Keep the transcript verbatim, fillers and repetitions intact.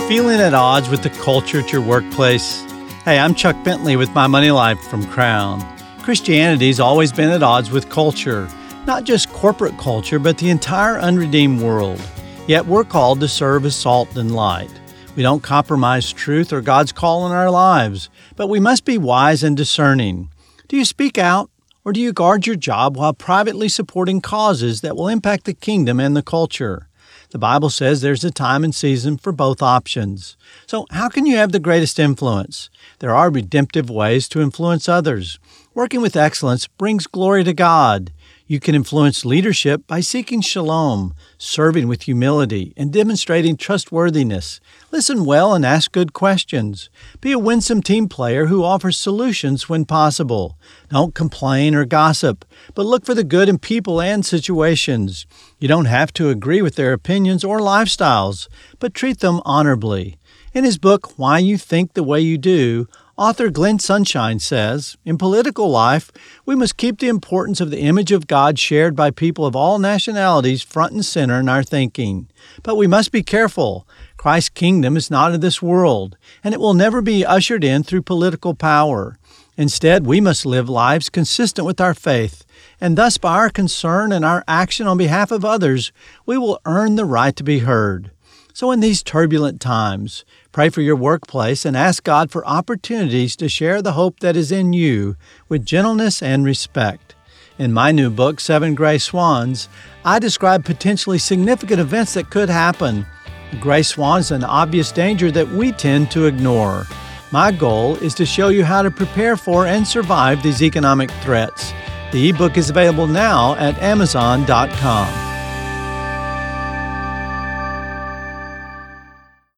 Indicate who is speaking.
Speaker 1: Feeling at odds with the culture at your workplace? Hey, I'm Chuck Bentley with My Money Life from Crown. Christianity's always been at odds with culture, not just corporate culture, but the entire unredeemed world. Yet we're called to serve as salt and light. We don't compromise truth or God's call in our lives, but we must be wise and discerning. Do you speak out, or do you guard your job while privately supporting causes that will impact the kingdom and the culture? The Bible says there's a time and season for both options. So how can you have the greatest influence? There are redemptive ways to influence others. Working with excellence brings glory to God. You can influence leadership by seeking shalom, serving with humility, and demonstrating trustworthiness. Listen well and ask good questions. Be a winsome team player who offers solutions when possible. Don't complain or gossip, but look for the good in people and situations. You don't have to agree with their opinions or lifestyles, but treat them honorably. In his book, Why You Think the Way You Do, author Glenn Sunshine says, in political life, we must keep the importance of the image of God shared by people of all nationalities front and center in our thinking. But we must be careful. Christ's kingdom is not of this world, and it will never be ushered in through political power. Instead, we must live lives consistent with our faith, and thus by our concern and our action on behalf of others, we will earn the right to be heard. So in these turbulent times, pray for your workplace and ask God for opportunities to share the hope that is in you with gentleness and respect. In my new book, Seven Gray Swans, I describe potentially significant events that could happen. The gray swan is an obvious danger that we tend to ignore. My goal is to show you how to prepare for and survive these economic threats. The ebook is available now at amazon dot com.